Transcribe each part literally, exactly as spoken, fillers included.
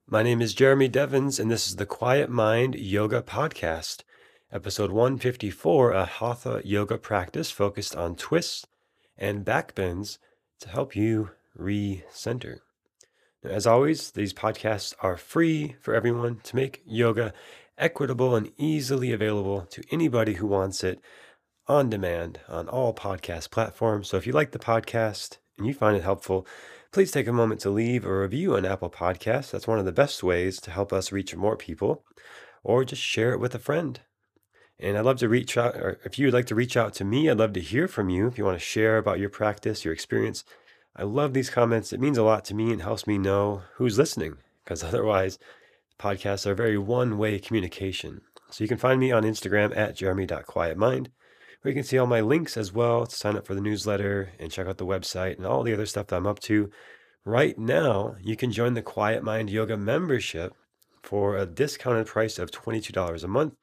My name is Jeremy Devins, and this is the Quiet Mind Yoga Podcast, episode one fifty-four, a Hatha yoga practice focused on twists and back bends to help you re-center. Now, as always, these podcasts are free for everyone to make yoga equitable and easily available to anybody who wants it on demand on all podcast platforms. So if you like the podcast and you find it helpful, please take a moment to leave a review on Apple Podcasts. That's one of the best ways to help us reach more people, or just share it with a friend. And I'd love to reach out, or if you would like to reach out to me, I'd love to hear from you. If you want to share about your practice, your experience, I love these comments. It means a lot to me and helps me know who's listening, because otherwise, podcasts are very one-way communication. So you can find me on Instagram at jeremy dot quiet mind, where you can see all my links as well to sign up for the newsletter and check out the website and all the other stuff that I'm up to. Right now, you can join the Quiet Mind Yoga membership for a discounted price of twenty-two dollars a month,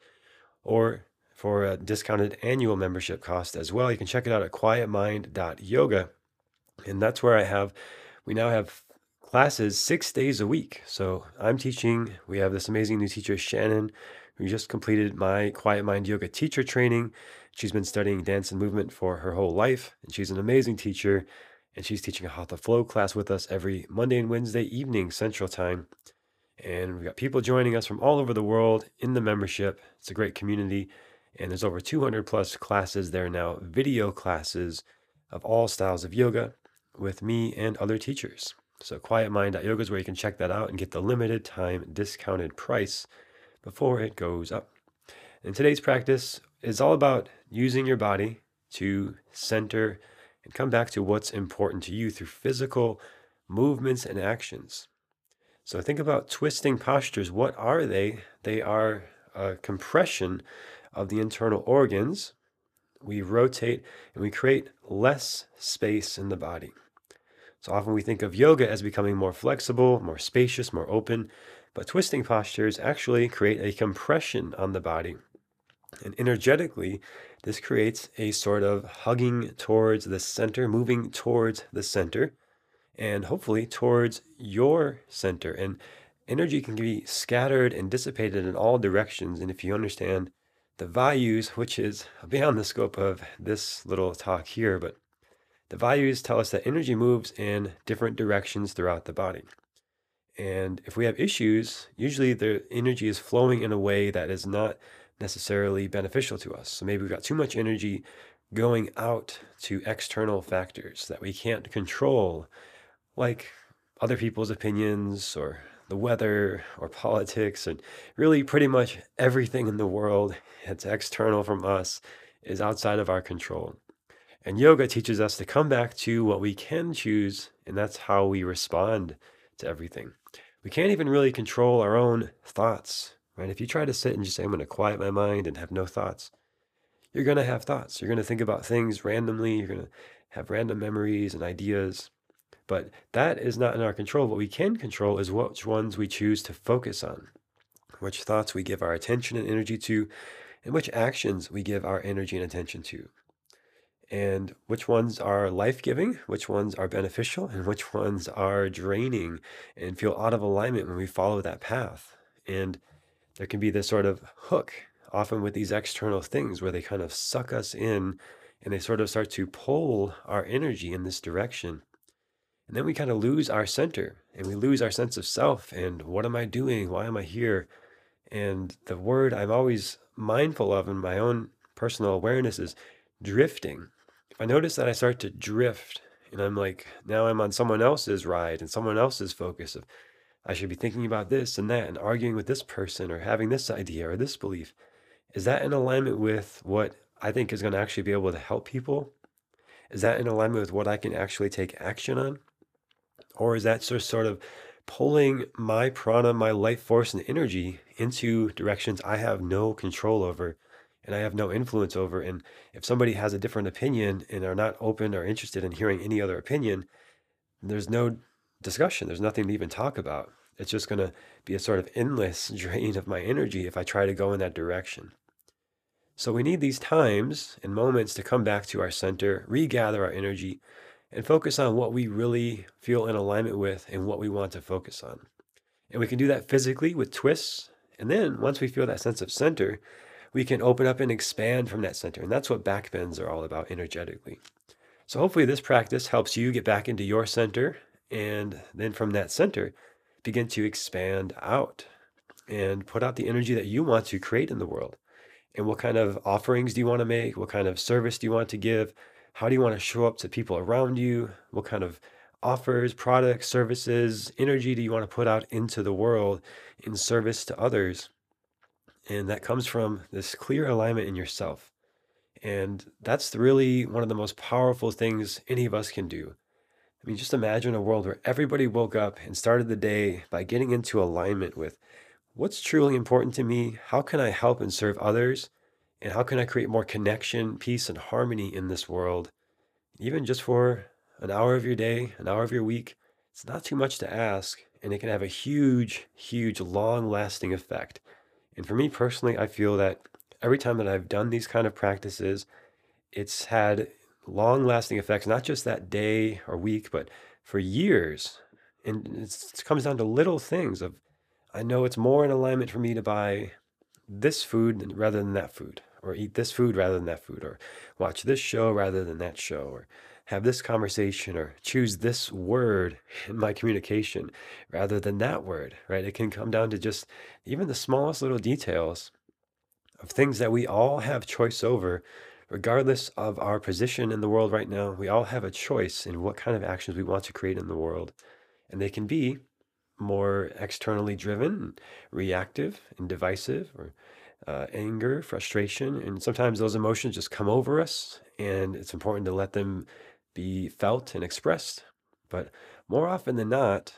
or for a discounted annual membership cost as well. You can check it out at quiet mind dot yoga. And that's where I have, we now have classes six days a week. So I'm teaching, we have this amazing new teacher, Shannon, who just completed my Quiet Mind Yoga teacher training. She's been studying dance and movement for her whole life, and she's an amazing teacher. And she's teaching a Hatha Flow class with us every Monday and Wednesday evening Central Time. And we've got people joining us from all over the world in the membership. It's a great community. And there's over two hundred plus classes there now, video classes of all styles of yoga with me and other teachers. So quiet mind dot yoga is where you can check that out and get the limited time discounted price before it goes up. And today's practice is all about using your body to center and come back to what's important to you through physical movements and actions. So think about twisting postures. What are they? They are a compression of the internal organs. We rotate and we create less space in the body. So often we think of yoga as becoming more flexible, more spacious, more open, but twisting postures actually create a compression on the body. And energetically, this creates a sort of hugging towards the center, moving towards the center, and hopefully towards your center. And energy can be scattered and dissipated in all directions. And if you understand the values, which is beyond the scope of this little talk here, but the values tell us that energy moves in different directions throughout the body. And if we have issues, usually the energy is flowing in a way that is not necessarily beneficial to us. So maybe we've got too much energy going out to external factors that we can't control, like other people's opinions or the weather or politics, and really pretty much everything in the world that's external from us is outside of our control. And yoga teaches us to come back to what we can choose, and that's how we respond to everything. We can't even really control our own thoughts, right? If you try to sit and just say, I'm going to quiet my mind and have no thoughts, you're going to have thoughts. You're going to think about things randomly. You're going to have random memories and ideas. But that is not in our control. What we can control is which ones we choose to focus on, which thoughts we give our attention and energy to, and which actions we give our energy and attention to. And which ones are life-giving, which ones are beneficial, and which ones are draining and feel out of alignment when we follow that path. And there can be this sort of hook, often with these external things, where they kind of suck us in and they sort of start to pull our energy in this direction. And then we kind of lose our center and we lose our sense of self. And what am I doing? Why am I here? And the word I'm always mindful of in my own personal awareness is drifting. If I notice that I start to drift and I'm like, now I'm on someone else's ride and someone else's focus of, I should be thinking about this and that and arguing with this person or having this idea or this belief. Is that in alignment with what I think is going to actually be able to help people? Is that in alignment with what I can actually take action on? Or is that just sort of pulling my prana, my life force and energy into directions I have no control over and I have no influence over? And if somebody has a different opinion and are not open or interested in hearing any other opinion, there's no discussion. There's nothing to even talk about. It's just going to be a sort of endless drain of my energy if I try to go in that direction. So we need these times and moments to come back to our center, regather our energy, and focus on what we really feel in alignment with and what we want to focus on. And we can do that physically with twists. And then once we feel that sense of center, we can open up and expand from that center. And that's what back bends are all about energetically. So hopefully this practice helps you get back into your center. And then from that center, begin to expand out and put out the energy that you want to create in the world. And what kind of offerings do you want to make? What kind of service do you want to give? How do you want to show up to people around you? What kind of offers, products, services, energy do you want to put out into the world in service to others? And that comes from this clear alignment in yourself. And that's really one of the most powerful things any of us can do. I mean, just imagine a world where everybody woke up and started the day by getting into alignment with what's truly important to me? How can I help and serve others? And how can I create more connection, peace, and harmony in this world? Even just for an hour of your day, an hour of your week, it's not too much to ask, and it can have a huge, huge, long-lasting effect. And for me personally, I feel that every time that I've done these kind of practices, it's had long-lasting effects, not just that day or week, but for years. And it's, it comes down to little things of, I know it's more in alignment for me to buy this food than- rather than that food, or eat this food rather than that food, or watch this show rather than that show, or have this conversation, or choose this word in my communication rather than that word, right? It can come down to just even the smallest little details of things that we all have choice over, regardless of our position in the world right now. We all have a choice in what kind of actions we want to create in the world. And they can be more externally driven, reactive, and divisive, or uh, anger, frustration. And sometimes those emotions just come over us, and it's important to let them be felt and expressed. But more often than not,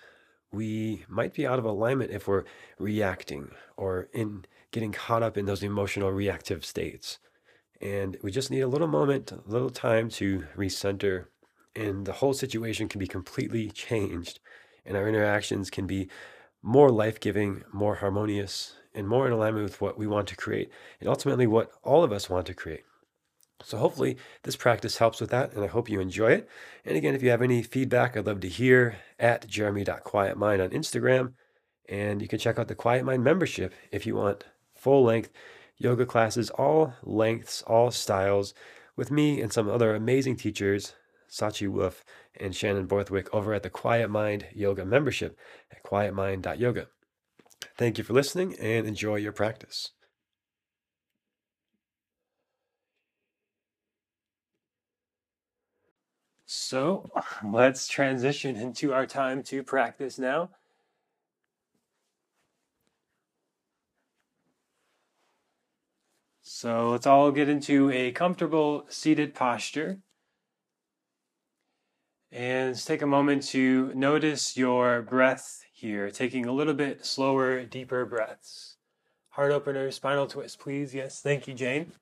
we might be out of alignment if we're reacting or in getting caught up in those emotional reactive states. And we just need a little moment, a little time to recenter, and the whole situation can be completely changed. And our interactions can be more life giving, more harmonious, and more in alignment with what we want to create, and ultimately what all of us want to create. So hopefully this practice helps with that, and I hope you enjoy it. And again, if you have any feedback, I'd love to hear at jeremy dot quiet mind on Instagram. And you can check out the Quiet Mind membership if you want full length yoga classes, all lengths, all styles, with me and some other amazing teachers, Sachi Wolf and Shannon Borthwick, over at the Quiet Mind Yoga membership at quiet mind dot yoga. Thank you for listening and enjoy your practice. So let's transition into our time to practice now. So let's all get into a comfortable seated posture. And let's take a moment to notice your breath here, taking a little bit slower, deeper breaths. Heart opener, spinal twist, please. Yes, thank you, Jane.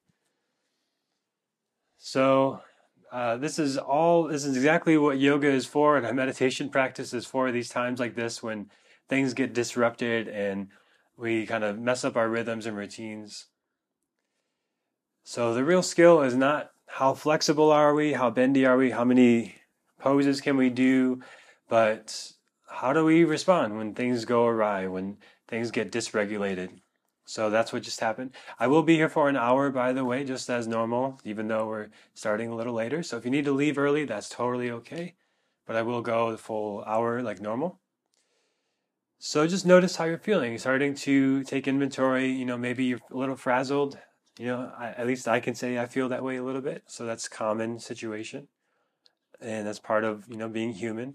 So uh, this is all, this is exactly what yoga is for, and our meditation practice is for these times like this when things get disrupted and we kind of mess up our rhythms and routines. So the real skill is not how flexible are we, how bendy are we, how many poses can we do, but how do we respond when things go awry, when things get dysregulated? So that's what just happened. I will be here for an hour, by the way, just as normal, even though we're starting a little later. So if you need to leave early, that's totally okay. But I will go the full hour like normal. So just notice how you're feeling. You're starting to take inventory. You know, maybe you're a little frazzled. You know, I, at least I can say I feel that way a little bit. So that's a common situation. And that's part of, you know, being human.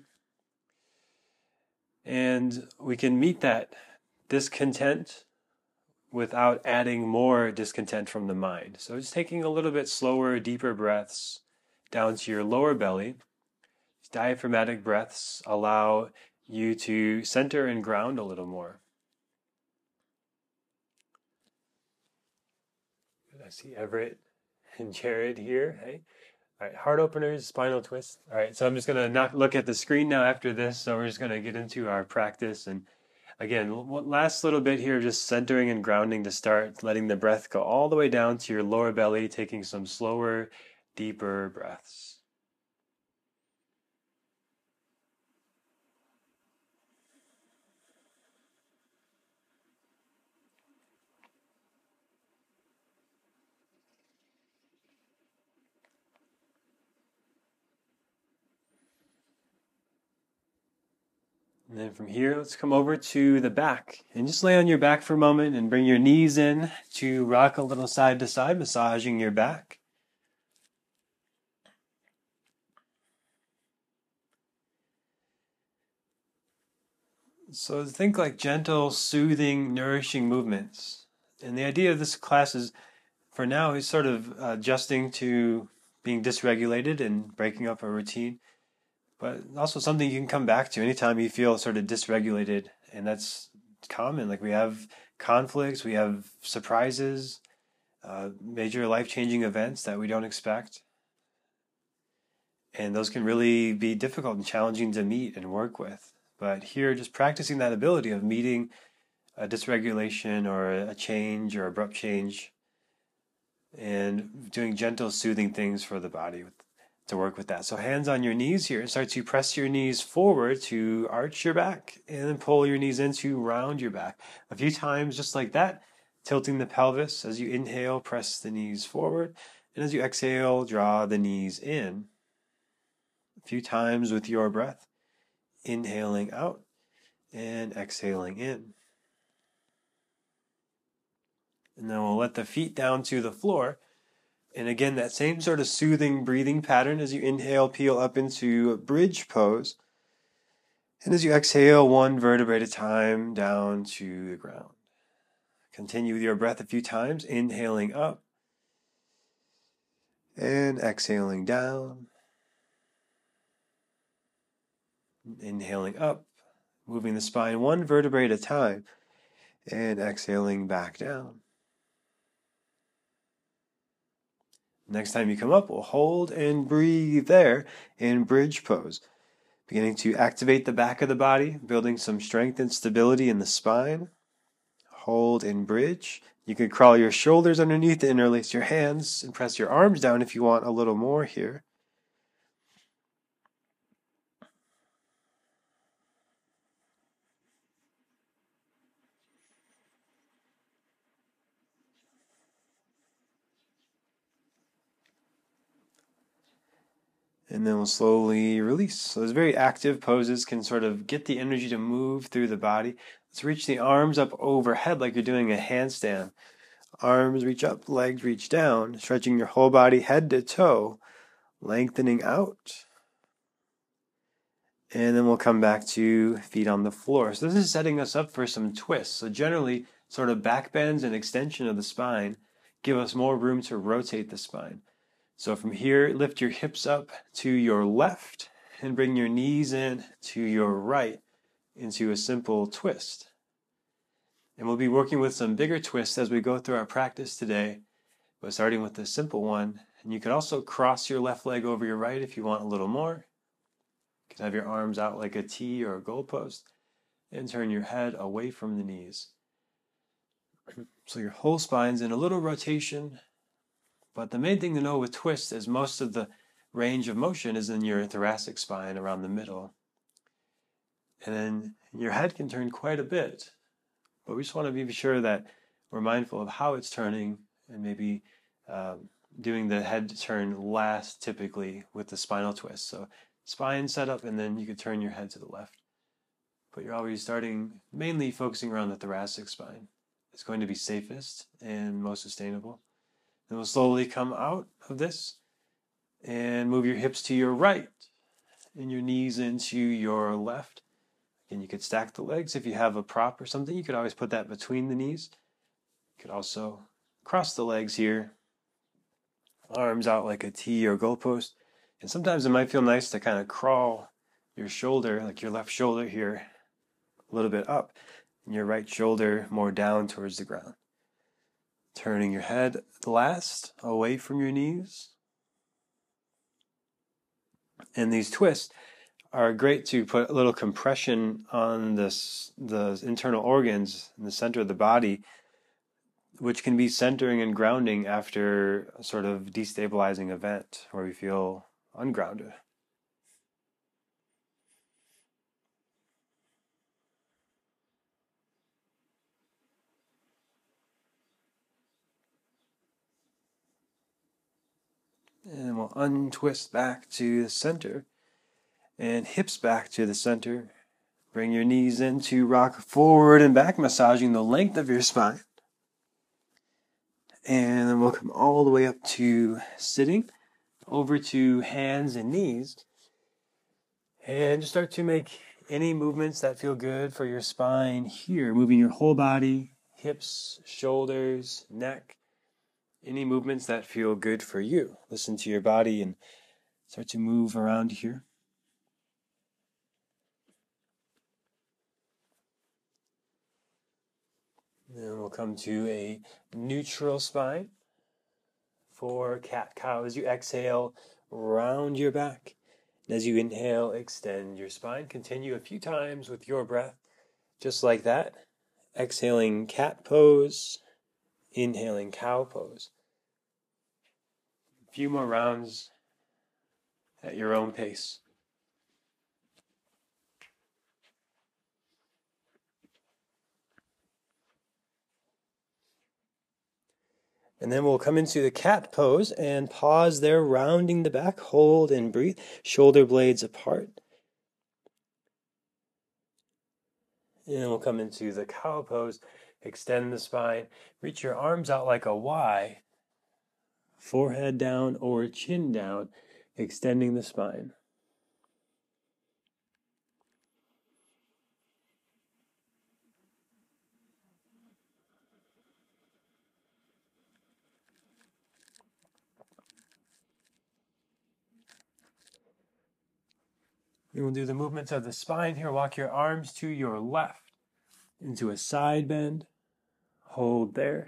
And we can meet that discontent without adding more discontent from the mind. So just taking a little bit slower, deeper breaths down to your lower belly. These diaphragmatic breaths allow you to center and ground a little more. I see Everett and Jared here. Hey. All right, heart openers, spinal twist. All right, so I'm just going to not look at the screen now after this. So we're just going to get into our practice. And again, last little bit here, just centering and grounding to start, letting the breath go all the way down to your lower belly, taking some slower, deeper breaths. And then from here, let's come over to the back and just lay on your back for a moment and bring your knees in to rock a little side to side, massaging your back. So think like gentle, soothing, nourishing movements. And the idea of this class is, for now, is sort of adjusting to being dysregulated and breaking up a routine, but also something you can come back to anytime you feel sort of dysregulated. And that's common. Like we have conflicts, we have surprises, uh, major life-changing events that we don't expect. And those can really be difficult and challenging to meet and work with. But here, just practicing that ability of meeting a dysregulation or a change or abrupt change and doing gentle, soothing things for the body to work with that. So hands on your knees here, and start to press your knees forward to arch your back, and then pull your knees in to round your back. A few times just like that, tilting the pelvis. As you inhale, press the knees forward, and as you exhale, draw the knees in. A few times with your breath, inhaling out and exhaling in. And then we'll let the feet down to the floor. And again, that same sort of soothing breathing pattern as you inhale, peel up into a bridge pose. And as you exhale, one vertebrae at a time down to the ground. Continue with your breath a few times, inhaling up and exhaling down. Inhaling up, moving the spine one vertebrae at a time, and exhaling back down. Next time you come up, we'll hold and breathe there in bridge pose. Beginning to activate the back of the body, building some strength and stability in the spine. Hold and bridge. You can crawl your shoulders underneath, interlace your hands, and press your arms down if you want a little more here. And then we'll slowly release. So those very active poses can sort of get the energy to move through the body. Let's reach the arms up overhead like you're doing a handstand. Arms reach up, legs reach down, stretching your whole body head to toe, lengthening out. And then we'll come back to feet on the floor. So this is setting us up for some twists. So generally, sort of back bends and extension of the spine give us more room to rotate the spine. So from here, lift your hips up to your left and bring your knees in to your right into a simple twist. And we'll be working with some bigger twists as we go through our practice today, but starting with the simple one. And you can also cross your left leg over your right if you want a little more. You can have your arms out like a T or a goalpost and turn your head away from the knees. So your whole spine's in a little rotation. But the main thing to know with twists is most of the range of motion is in your thoracic spine around the middle. And then your head can turn quite a bit. But we just want to be sure that we're mindful of how it's turning and maybe um, doing the head turn last typically with the spinal twist. So spine set up, and then you could turn your head to the left. But you're always starting mainly focusing around the thoracic spine. It's going to be safest and most sustainable. Then we'll slowly come out of this and move your hips to your right and your knees into your left. And you could stack the legs. If you have a prop or something, you could always put that between the knees. You could also cross the legs here, arms out like a T or goalpost. And sometimes it might feel nice to kind of crawl your shoulder, like your left shoulder here, a little bit up, and your right shoulder more down towards the ground. Turning your head last, away from your knees. And these twists are great to put a little compression on this, the internal organs in the center of the body, which can be centering and grounding after a sort of destabilizing event where we feel ungrounded. And we'll untwist back to the center and hips back to the center. Bring your knees in to rock forward and back, massaging the length of your spine. And then we'll come all the way up to sitting, over to hands and knees. And just start to make any movements that feel good for your spine here, moving your whole body, hips, shoulders, neck, any movements that feel good for you. Listen to your body and start to move around here. Then we'll come to a neutral spine for cat-cow. As you exhale, round your back. And as you inhale, extend your spine. Continue a few times with your breath, just like that. Exhaling cat pose, inhaling cow pose. A few more rounds at your own pace. And then we'll come into the cat pose and pause there, rounding the back. Hold and breathe, shoulder blades apart. And then we'll come into the cow pose, extend the spine, reach your arms out like a Y, forehead down or chin down, extending the spine. We will do the movements of the spine here. Walk your arms to your left into a side bend. Hold there.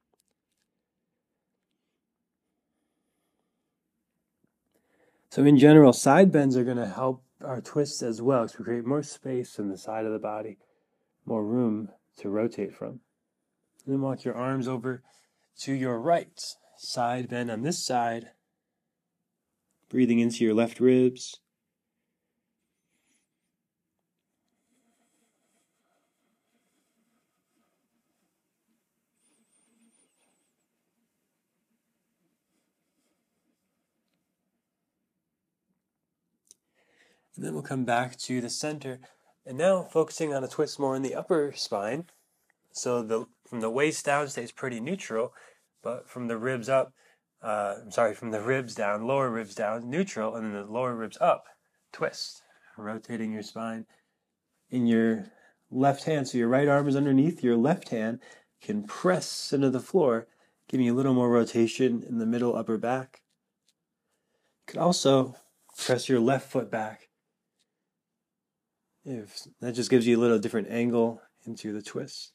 So in general, side bends are going to help our twists as well, because we create more space in the side of the body, more room to rotate from. And then walk your arms over to your right. Side bend on this side. Breathing into your left ribs. And then we'll come back to the center. And now focusing on a twist more in the upper spine. So the from the waist down stays pretty neutral, but from the ribs up, uh, I'm sorry, from the ribs down, lower ribs down, neutral, and then the lower ribs up, twist. Rotating your spine in your left hand. So your right arm is underneath, your left hand can press into the floor, giving you a little more rotation in the middle upper back. You can also press your left foot back. If that just gives you a little different angle into the twist.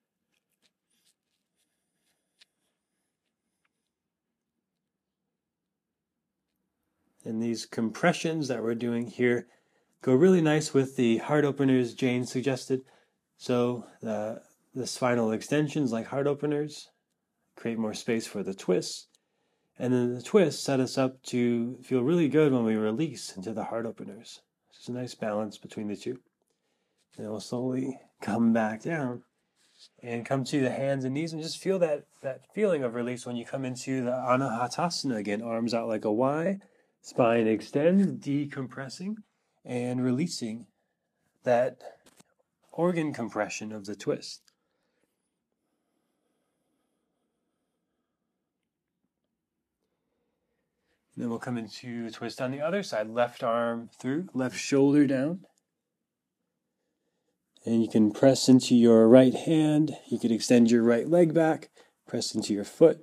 And these compressions that we're doing here go really nice with the heart openers Jane suggested. So the, the spinal extensions like heart openers create more space for the twists. And then the twists set us up to feel really good when we release into the heart openers. It's a nice balance between the two. And we'll slowly come back down and come to the hands and knees and just feel that, that feeling of release when you come into the Anahatasana again. Arms out like a Y, spine extends, decompressing and releasing that organ compression of the twist. And then we'll come into a twist on the other side. Left arm through, left shoulder down. And you can press into your right hand. You can extend your right leg back, press into your foot.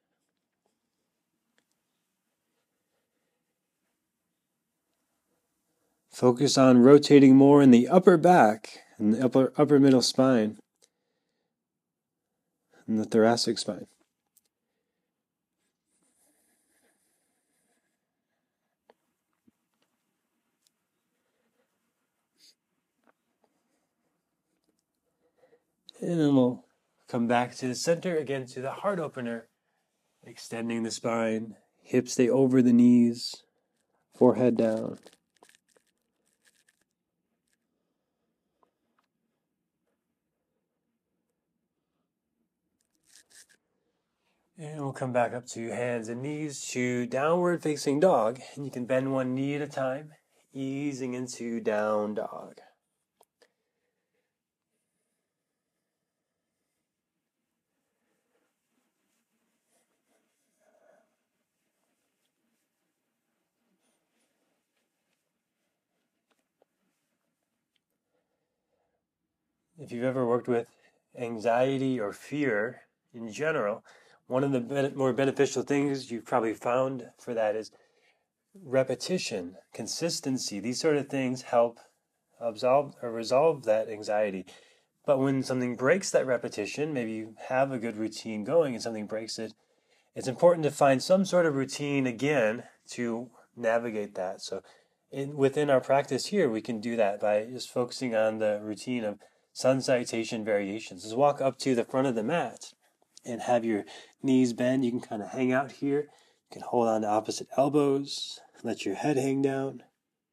Focus on rotating more in the upper back and the upper, upper middle spine and the thoracic spine. And then we'll come back to the center, again to the heart opener, extending the spine, hips stay over the knees, forehead down. And we'll come back up to hands and knees to downward facing dog. And you can bend one knee at a time, easing into down dog. if you've ever worked with anxiety or fear in general, one of the ben- more beneficial things you've probably found for that is repetition, consistency. These sort of things help absolve or resolve that anxiety. But when something breaks that repetition, maybe you have a good routine going and something breaks it, it's important to find some sort of routine again to navigate that. So in, within our practice here, we can do that by just focusing on the routine of sun salutation variations. Just walk up to the front of the mat and have your knees bend. You can kind of hang out here. You can hold on to opposite elbows. Let your head hang down.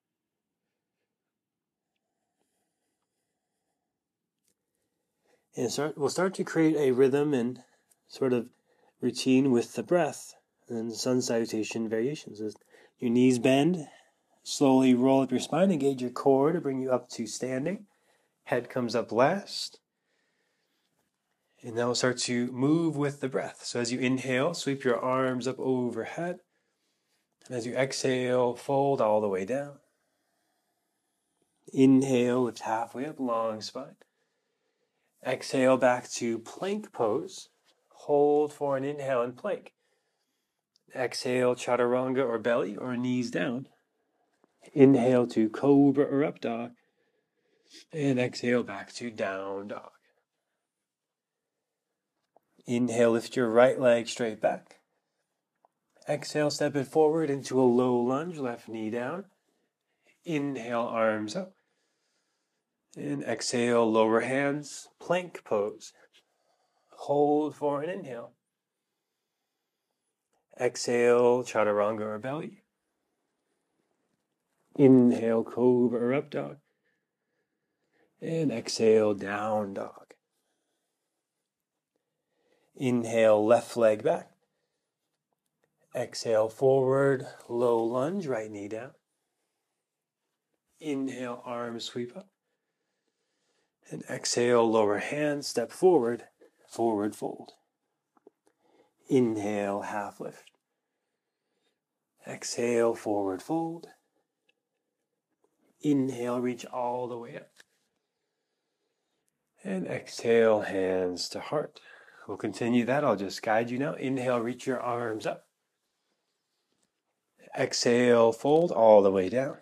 And start, we'll start to create a rhythm and sort of routine with the breath and sun salutation variations. As your knees bend, slowly roll up your spine, engage your core to bring you up to standing. Head comes up last. And now we'll start to move with the breath. So as you inhale, sweep your arms up overhead. And as you exhale, fold all the way down. Inhale, lift halfway up, long spine. Exhale back to plank pose. Hold for an inhale in plank. Exhale, chaturanga or belly or knees down. Inhale to cobra or up dog. And exhale back to down dog. Inhale, lift your right leg straight back. Exhale, step it forward into a low lunge, left knee down. Inhale, arms up. And exhale, lower hands, plank pose. Hold for an inhale. Exhale, chaturanga or belly. Inhale, cobra or up dog. And exhale, down dog. Inhale, left leg back. Exhale, forward, low lunge, right knee down. Inhale, arms sweep up. And exhale, lower hands, step forward, forward fold. Inhale, half lift. Exhale, forward fold. Inhale, reach all the way up. And exhale, hands to heart. We'll continue that. I'll just guide you now. Inhale, reach your arms up. Exhale, fold all the way down.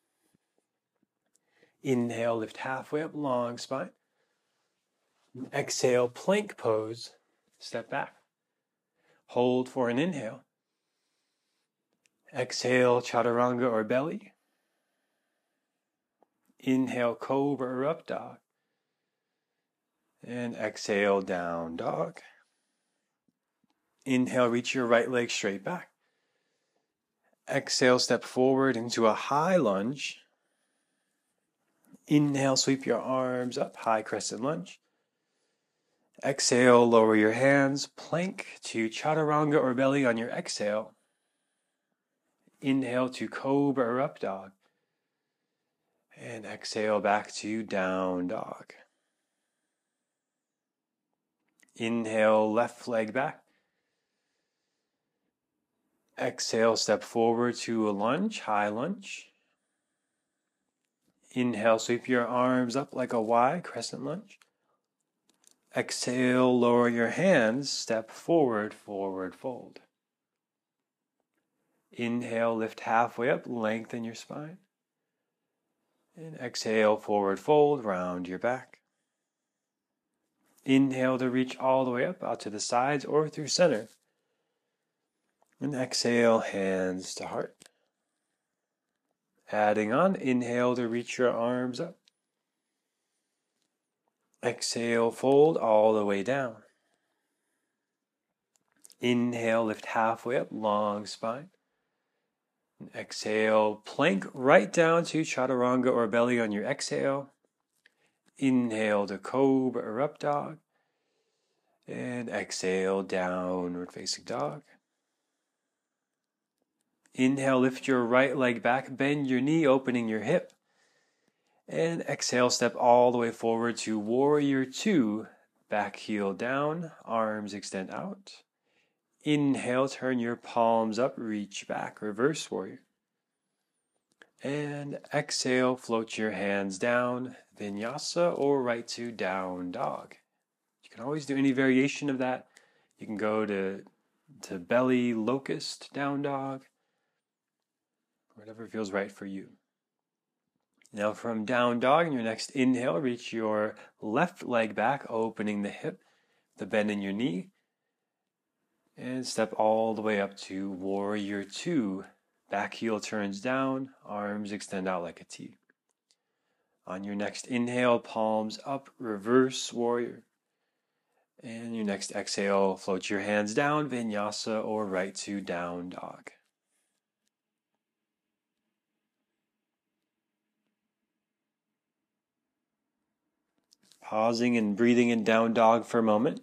Inhale, lift halfway up, long spine. Exhale, plank pose, step back. Hold for an inhale. Exhale, chaturanga or belly. Inhale, cobra or up dog. And exhale, down dog. Inhale, reach your right leg straight back. Exhale, step forward into a high lunge. Inhale, sweep your arms up, high crescent lunge. Exhale, lower your hands, plank to chaturanga or belly on your exhale. Inhale to cobra or up dog. And exhale back to down dog. Inhale, left leg back. Exhale, step forward to a lunge, high lunge. Inhale, sweep your arms up like a Y, crescent lunge. Exhale, lower your hands, step forward, forward fold. Inhale, lift halfway up, lengthen your spine. And exhale, forward fold, round your back. Inhale to reach all the way up, out to the sides or through center. And exhale, hands to heart. Adding on, inhale to reach your arms up. Exhale, fold all the way down. Inhale, lift halfway up, long spine. And exhale, plank right down to chaturanga or belly on your exhale. Inhale to cobra or up dog. And exhale, downward facing dog. Inhale, lift your right leg back, bend your knee, opening your hip. And exhale, step all the way forward to warrior two. Back heel down, arms extend out. Inhale, turn your palms up, reach back, reverse warrior. And exhale, float your hands down, Vinyasa, or right to down dog. You can always do any variation of that. You can go to, to belly locust down dog, whatever feels right for you. Now from down dog, in your next inhale, reach your left leg back, opening the hip, the bend in your knee, and step all the way up to warrior two. Back heel turns down, arms extend out like a T. On your next inhale, palms up, reverse warrior. And your next exhale, float your hands down, vinyasa, or right to down dog. Pausing and breathing in down dog for a moment.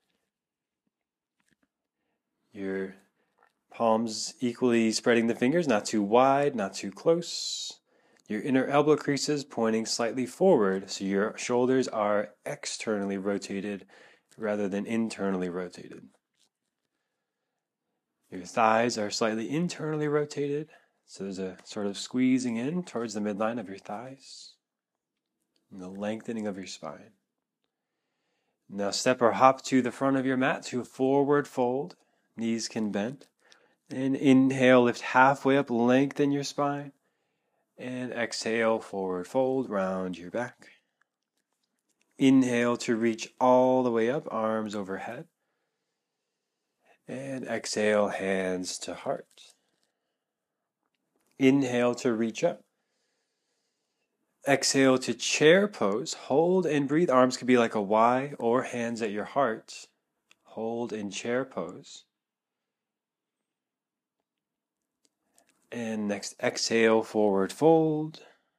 Your palms equally spreading the fingers, not too wide, not too close. Your inner elbow creases pointing slightly forward, so your shoulders are externally rotated rather than internally rotated. Your thighs are slightly internally rotated, so there's a sort of squeezing in towards the midline of your thighs and the lengthening of your spine. Now step or hop to the front of your mat to a forward fold. Knees can bend. And inhale, lift halfway up, lengthen your spine. And exhale, forward fold, round your back. Inhale to reach all the way up, arms overhead. And exhale, hands to heart. Inhale to reach up. Exhale to chair pose. Hold and breathe. Arms could be like a Y or hands at your heart. Hold in chair pose. And next, exhale, forward fold.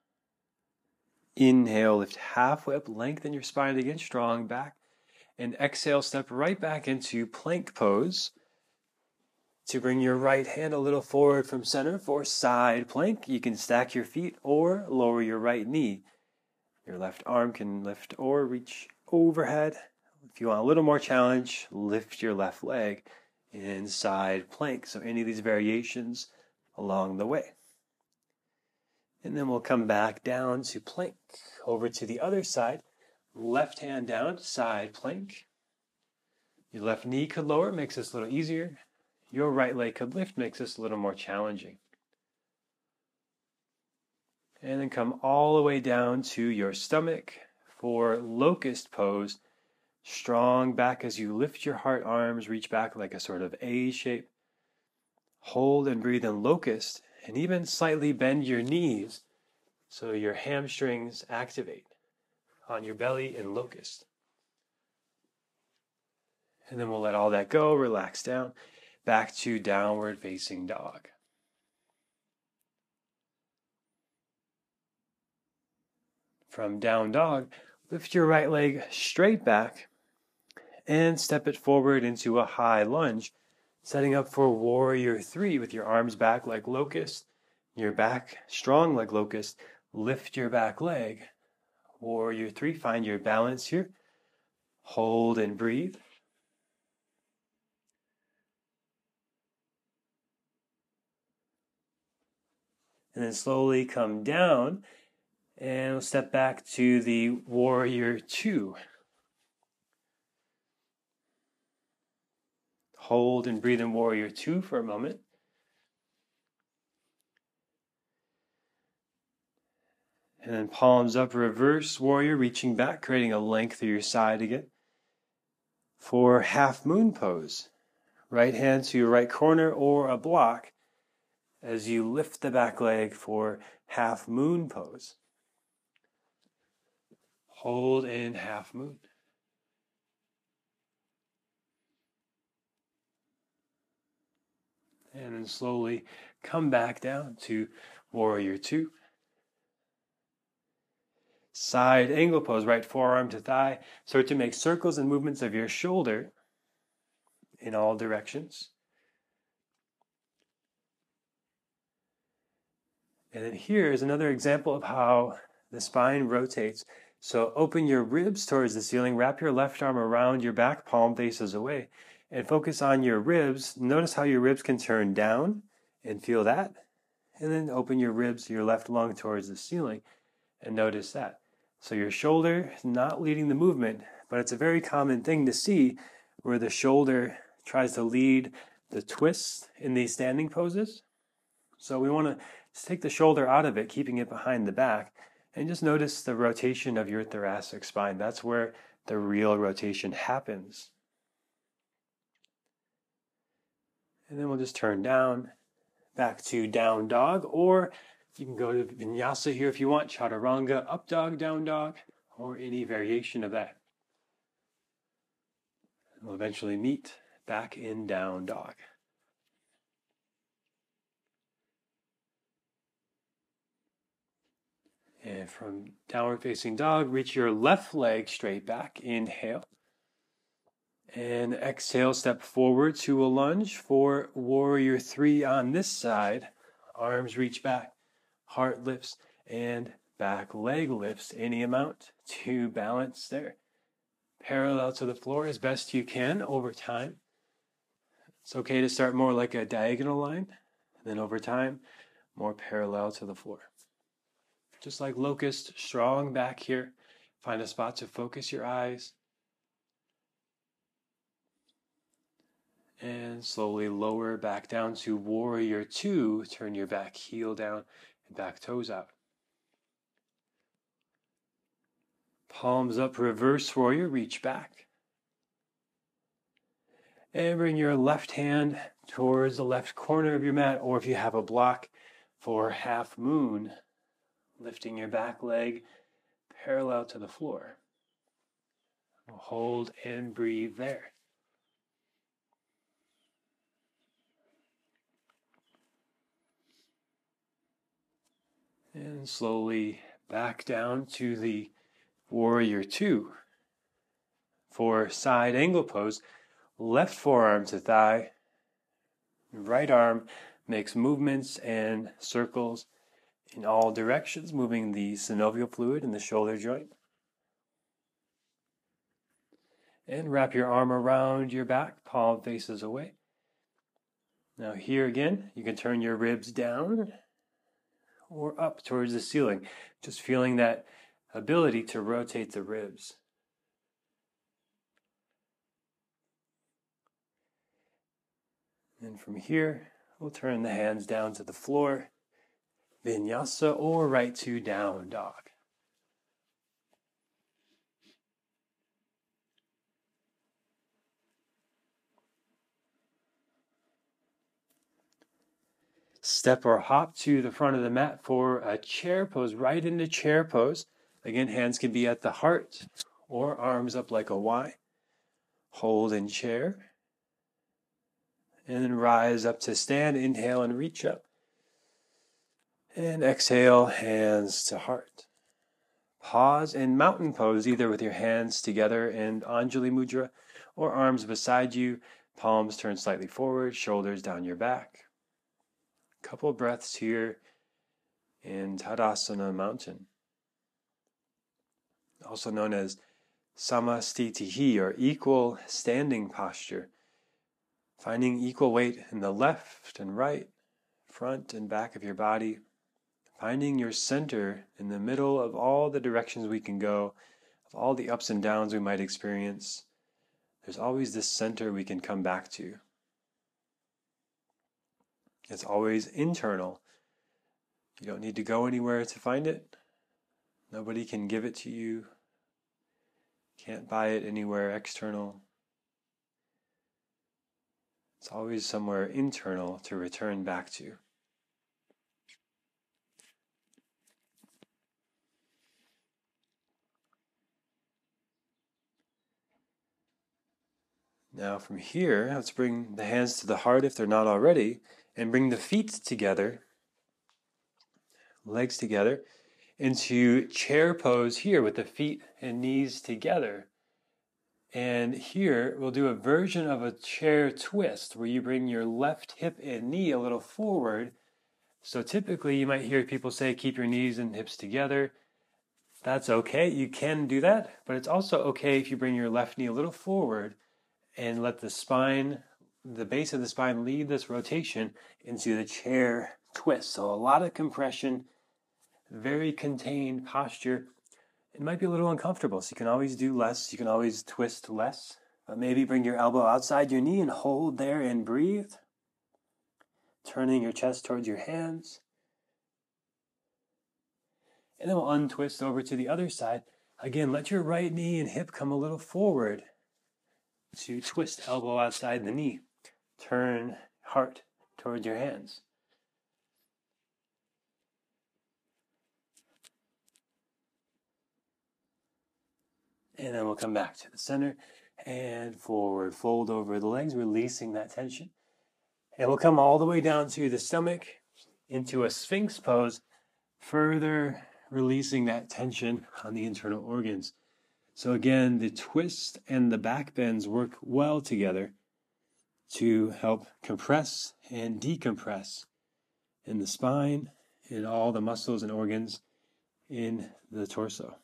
Inhale, lift halfway up, lengthen your spine again, strong back. And exhale, step right back into plank pose. To bring your right hand a little forward from center for side plank, you can stack your feet or lower your right knee. Your left arm can lift or reach overhead. If you want a little more challenge, lift your left leg in side plank. So any of these variations along the way. And then we'll come back down to plank. Over to the other side. Left hand down, side plank. Your left knee could lower, makes this a little easier. Your right leg could lift, makes this a little more challenging. And then come all the way down to your stomach for locust pose. Strong back as you lift your heart, arms reach back like a sort of A shape. Hold and breathe in locust, and even slightly bend your knees so your hamstrings activate on your belly in locust. And then we'll let all that go, relax down. Back to downward facing dog. From down dog, lift your right leg straight back and step it forward into a high lunge, setting up for warrior three with your arms back like locust, your back strong like locust. Lift your back leg. Warrior three, find your balance here. Hold and breathe. And then slowly come down and we'll step back to the warrior two. Hold and breathe in warrior two for a moment. And then palms up, reverse warrior, reaching back, creating a length through your side again. For half moon pose, right hand to your right corner or a block as you lift the back leg for half moon pose. Hold in half moon. And then slowly come back down to warrior two. Side angle pose, right forearm to thigh. Start to make circles and movements of your shoulder in all directions. And then here is another example of how the spine rotates. So open your ribs towards the ceiling, wrap your left arm around your back, palm faces away, and focus on your ribs. Notice how your ribs can turn down and feel that. And then open your ribs, your left lung towards the ceiling, and notice that. So your shoulder is not leading the movement, but it's a very common thing to see where the shoulder tries to lead the twists in these standing poses. So we want to take the shoulder out of it, keeping it behind the back, and just notice the rotation of your thoracic spine. That's where the real rotation happens. And then we'll just turn down, back to down dog, or you can go to vinyasa here if you want, chaturanga, up dog, down dog, or any variation of that. We'll eventually meet back in down dog. And from downward facing dog, reach your left leg straight back. Inhale. And exhale, step forward to a lunge for warrior three on this side. Arms reach back, heart lifts, and back leg lifts any amount to balance there. Parallel to the floor as best you can over time. It's okay to start more like a diagonal line, and then over time, more parallel to the floor. Just like locust, strong back here. Find a spot to focus your eyes. And slowly lower back down to warrior two. Turn your back heel down and back toes out. Palms up, reverse warrior, reach back. And bring your left hand towards the left corner of your mat, or if you have a block for half moon, lifting your back leg parallel to the floor. We'll hold and breathe there. And slowly back down to the warrior two. For side angle pose, left forearm to thigh, right arm makes movements and circles in all directions, moving the synovial fluid in the shoulder joint. And wrap your arm around your back, palm faces away. Now here again, you can turn your ribs down or up towards the ceiling, just feeling that ability to rotate the ribs. And from here, we'll turn the hands down to the floor, vinyasa, or right to down dog. Step or hop to the front of the mat for a chair pose, right into chair pose. Again, hands can be at the heart or arms up like a Y. Hold in chair. And then rise up to stand, inhale and reach up. And exhale, hands to heart. Pause in mountain pose, either with your hands together in Anjali Mudra or arms beside you, palms turned slightly forward, shoulders down your back. Couple breaths here in Tadasana Mountain, also known as Samastitihi, or equal standing posture. Finding equal weight in the left and right, front and back of your body. Finding your center in the middle of all the directions we can go, of all the ups and downs we might experience. There's always this center we can come back to. It's always internal. You don't need to go anywhere to find it. Nobody can give it to you. Can't buy it anywhere external. It's always somewhere internal to return back to. Now from here, let's bring the hands to the heart if they're not already, and bring the feet together, legs together, into chair pose here with the feet and knees together. And here we'll do a version of a chair twist where you bring your left hip and knee a little forward. So typically you might hear people say keep your knees and hips together. That's okay, you can do that, but it's also okay if you bring your left knee a little forward and let the spine, the base of the spine, lead this rotation into the chair twist. So a lot of compression, very contained posture, it might be a little uncomfortable, so you can always do less. You can always twist less. But maybe bring your elbow outside your knee and hold there and breathe. Turning your chest towards your hands. And then we'll untwist over to the other side. Again, let your right knee and hip come a little forward to twist elbow outside the knee. Turn heart towards your hands. And then we'll come back to the center and forward, fold over the legs, releasing that tension. And we'll come all the way down to the stomach into a Sphinx pose, further releasing that tension on the internal organs. So again, the twist and the back bends work well together to help compress and decompress in the spine and all the muscles and organs in the torso.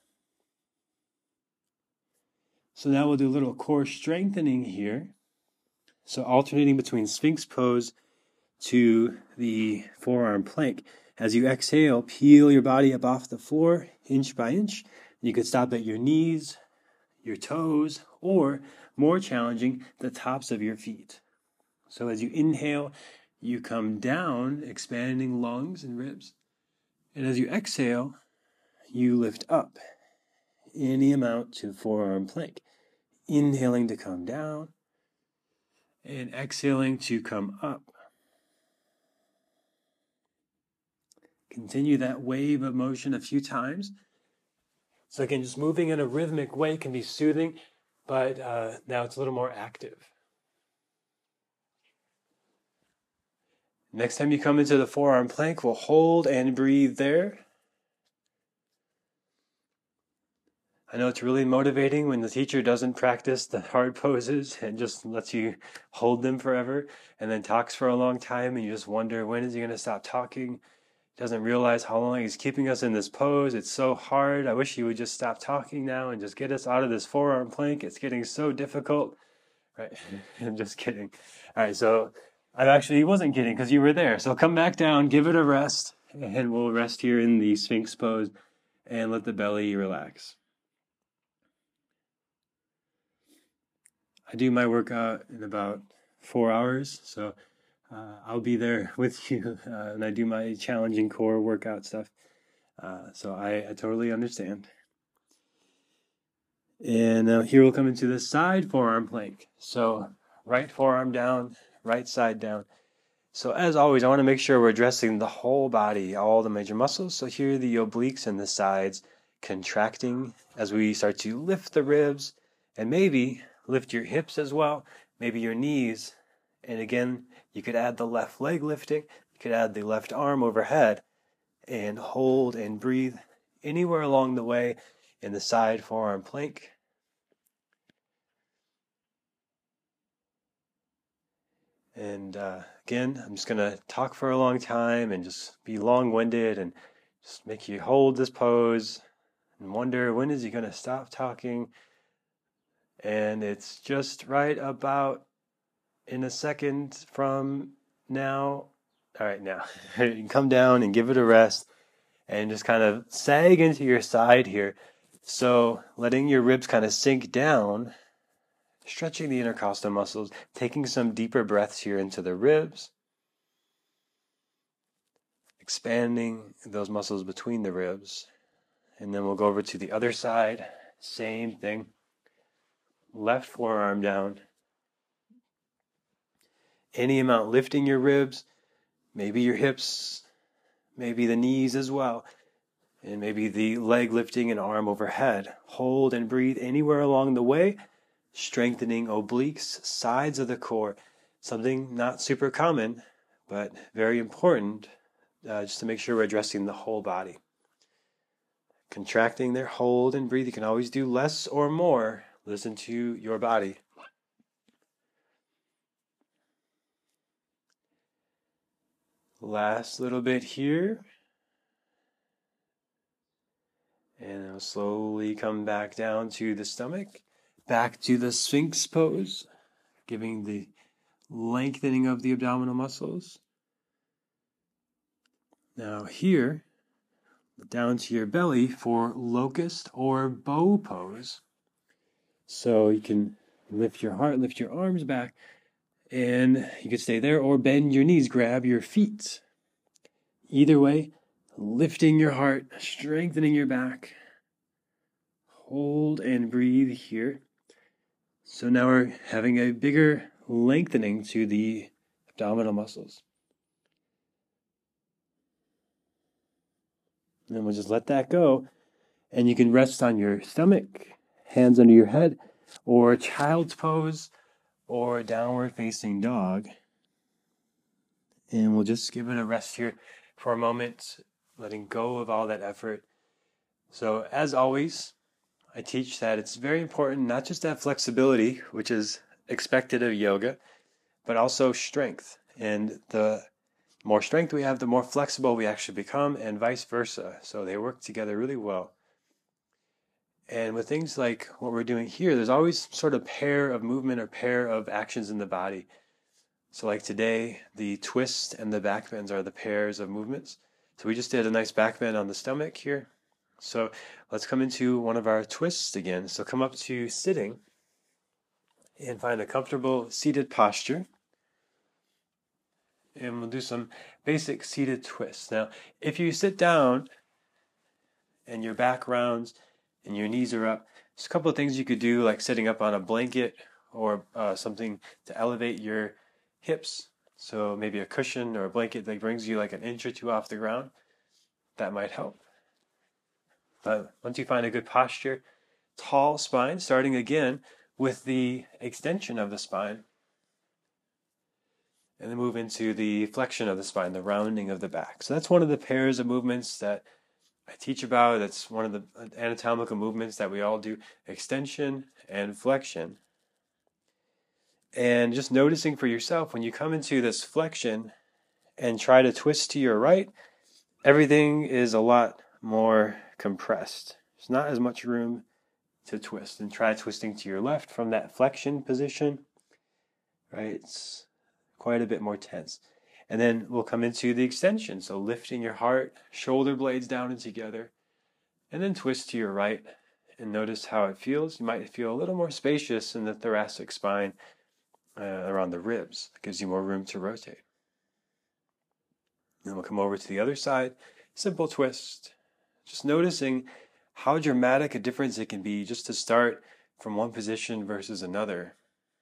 So now we'll do a little core strengthening here. So alternating between Sphinx pose to the forearm plank. As you exhale, peel your body up off the floor inch by inch. You could stop at your knees, your toes, or more challenging, the tops of your feet. So as you inhale, you come down, expanding lungs and ribs. And as you exhale, you lift up any amount to forearm plank. Inhaling to come down and exhaling to come up. Continue that wave of motion a few times. So again, just moving in a rhythmic way can be soothing, but uh, now it's a little more active. Next time you come into the forearm plank, we'll hold and breathe there. I know it's really motivating when the teacher doesn't practice the hard poses and just lets you hold them forever and then talks for a long time and you just wonder, when is he going to stop talking? Doesn't realize how long he's keeping us in this pose. It's so hard. I wish he would just stop talking now and just get us out of this forearm plank. It's getting so difficult. Right? I'm just kidding. All right, so I actually he wasn't kidding because you were there. So come back down, give it a rest, and we'll rest here in the Sphinx pose and let the belly relax. I do my workout in about four hours, so uh, I'll be there with you, uh, and I do my challenging core workout stuff, uh, so I, I totally understand. And uh, here we'll come into the side forearm plank. So right forearm down, right side down. So as always, I want to make sure we're addressing the whole body, all the major muscles. So here are the obliques and the sides contracting as we start to lift the ribs and maybe lift your hips as well, maybe your knees. And again, you could add the left leg lifting, you could add the left arm overhead and hold and breathe anywhere along the way in the side forearm plank. And uh, again, I'm just going to talk for a long time and just be long-winded and just make you hold this pose and wonder, when is he going to stop talking? And it's just right about in a second from now. All right, now you can come down and give it a rest and just kind of sag into your side here. So letting your ribs kind of sink down, stretching the intercostal muscles, taking some deeper breaths here into the ribs, expanding those muscles between the ribs. And then we'll go over to the other side, same thing. Left forearm down. Any amount lifting your ribs, maybe your hips, maybe the knees as well, and maybe the leg lifting and arm overhead. Hold and breathe anywhere along the way, strengthening obliques, sides of the core. Something not super common, but very important, uh, just to make sure we're addressing the whole body. Contracting there, hold and breathe. You can always do less or more. Listen to your body. Last little bit here. And I'll slowly come back down to the stomach. Back to the Sphinx pose. Giving the lengthening of the abdominal muscles. Now here, down to your belly for locust or bow pose. So you can lift your heart, lift your arms back, and you can stay there or bend your knees, grab your feet. Either way, lifting your heart, strengthening your back. Hold and breathe here. So now we're having a bigger lengthening to the abdominal muscles. And then we'll just let that go. And you can rest on your stomach, hands under your head, or child's pose, or downward facing dog. And we'll just give it a rest here for a moment, letting go of all that effort. So as always, I teach that it's very important not just to have flexibility, which is expected of yoga, but also strength. And the more strength we have, the more flexible we actually become, and vice versa. So they work together really well. And with things like what we're doing here, there's always sort of pair of movement or pair of actions in the body. So like today, the twist and the back bends are the pairs of movements. So we just did a nice back bend on the stomach here. So let's come into one of our twists again. So come up to sitting and find a comfortable seated posture. And we'll do some basic seated twists. Now, if you sit down and your back rounds and your knees are up, there's a couple of things you could do, like sitting up on a blanket or uh, something to elevate your hips. So maybe a cushion or a blanket that brings you like an inch or two off the ground. That might help. But once you find a good posture, tall spine, starting again with the extension of the spine. And then move into the flexion of the spine, the rounding of the back. So that's one of the pairs of movements that I teach about. That's one of the anatomical movements that we all do, extension and flexion. And just noticing for yourself, when you come into this flexion and try to twist to your right, everything is a lot more compressed. There's not as much room to twist. And try twisting to your left from that flexion position, right? It's quite a bit more tense. And then we'll come into the extension. So lifting your heart, shoulder blades down and together, and then twist to your right and notice how it feels. You might feel a little more spacious in the thoracic spine uh, around the ribs. It gives you more room to rotate. Then we'll come over to the other side, simple twist. Just noticing how dramatic a difference it can be just to start from one position versus another.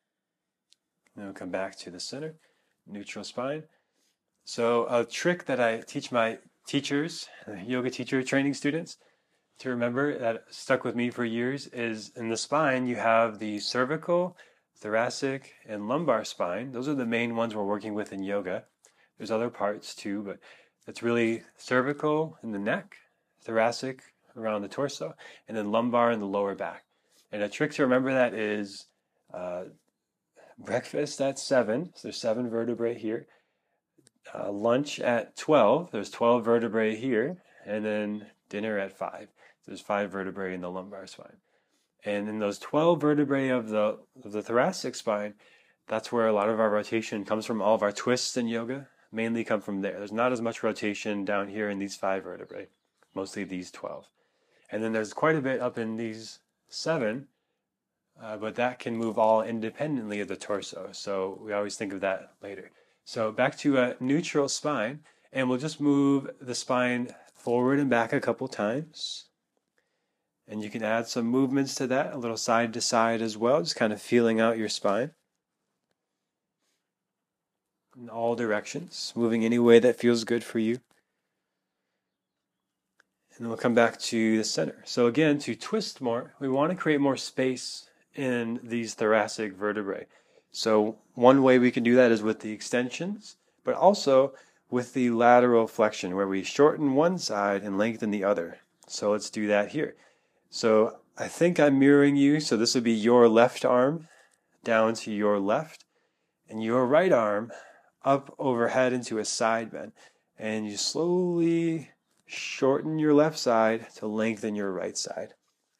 Then we'll come back to the center, neutral spine. So a trick that I teach my teachers, yoga teacher training students, to remember that stuck with me for years is in the spine you have the cervical, thoracic, and lumbar spine. Those are the main ones we're working with in yoga. There's other parts too, but it's really cervical in the neck, thoracic around the torso, and then lumbar in the lower back. And a trick to remember that is uh, breakfast at seven, so there's seven vertebrae here. Uh, lunch at twelve, there's twelve vertebrae here, and then dinner at five. There's five vertebrae in the lumbar spine. And in those twelve vertebrae of the, of the thoracic spine, that's where a lot of our rotation comes from. All of our twists in yoga mainly come from there. There's not as much rotation down here in these five vertebrae, mostly these twelve. And then there's quite a bit up in these seven, uh, but that can move all independently of the torso. So we always think of that later. So back to a neutral spine, and we'll just move the spine forward and back a couple times. And you can add some movements to that, a little side to side as well, just kind of feeling out your spine. In all directions, moving any way that feels good for you. And then we'll come back to the center. So again, to twist more, we want to create more space in these thoracic vertebrae. So one way we can do that is with the extensions, but also with the lateral flexion, where we shorten one side and lengthen the other. So let's do that here. So I think I'm mirroring you. So this would be your left arm down to your left, and your right arm up overhead into a side bend. And you slowly shorten your left side to lengthen your right side.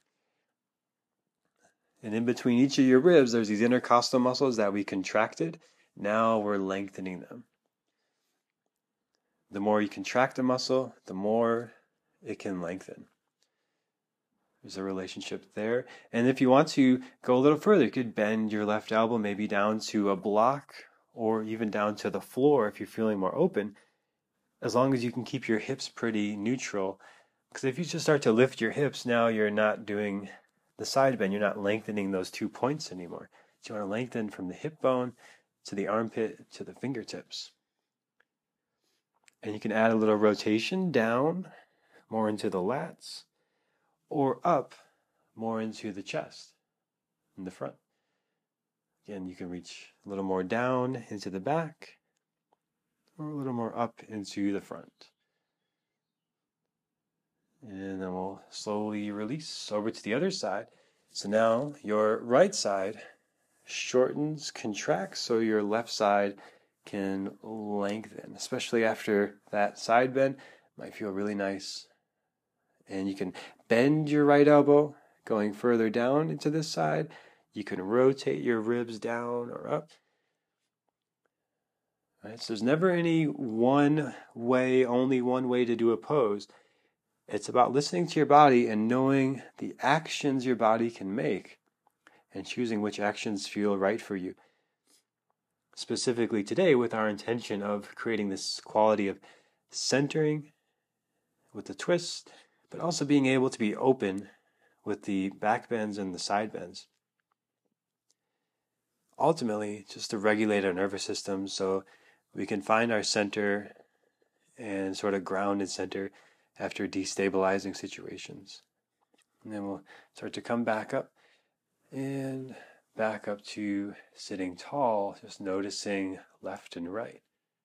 And in between each of your ribs, there's these intercostal muscles that we contracted. Now we're lengthening them. The more you contract a muscle, the more it can lengthen. There's a relationship there. And if you want to go a little further, you could bend your left elbow maybe down to a block or even down to the floor if you're feeling more open, as long as you can keep your hips pretty neutral. Because if you just start to lift your hips, now you're not doing the side bend. You're not lengthening those two points anymore. So you want to lengthen from the hip bone to the armpit to the fingertips. And you can add a little rotation down, more into the lats, or up more into the chest in the front. Again, you can reach a little more down into the back or a little more up into the front. And then we'll slowly release over to the other side. So now your right side shortens, contracts, so your left side can lengthen, especially after that side bend. Might feel really nice. And you can bend your right elbow going further down into this side. You can rotate your ribs down or up. Right? So there's never any one way, only one way to do a pose. It's about listening to your body and knowing the actions your body can make and choosing which actions feel right for you. Specifically today, with our intention of creating this quality of centering with the twist, but also being able to be open with the back bends and the side bends. Ultimately, just to regulate our nervous system so we can find our center and sort of ground and center after destabilizing situations. And then we'll start to come back up and back up to sitting tall, just noticing left and right.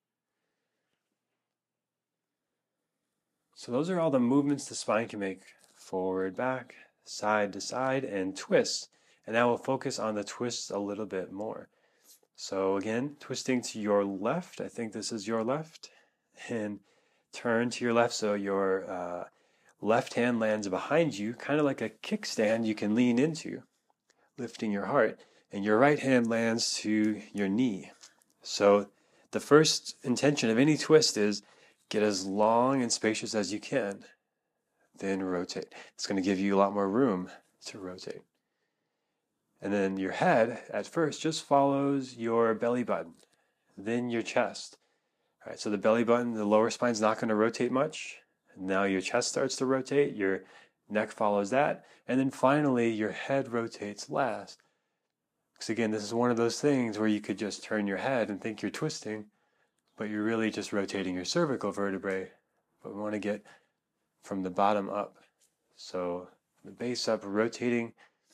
So those are all the movements the spine can make: forward, back, side to side, and twists. And now we'll focus on the twists a little bit more. So again, twisting to your left, I think this is your left, and turn to your left so your uh, left hand lands behind you, kind of like a kickstand you can lean into, lifting your heart, and your right hand lands to your knee. So the first intention of any twist is get as long and spacious as you can, then rotate. It's going to give you a lot more room to rotate. And then your head, at first, just follows your belly button, then your chest. All right, so the belly button, the lower spine's not going to rotate much. Now your chest starts to rotate, your neck follows that, and then finally your head rotates last. Because again, this is one of those things where you could just turn your head and think you're twisting, but you're really just rotating your cervical vertebrae. But we want to get from the bottom up. So the base up, rotating,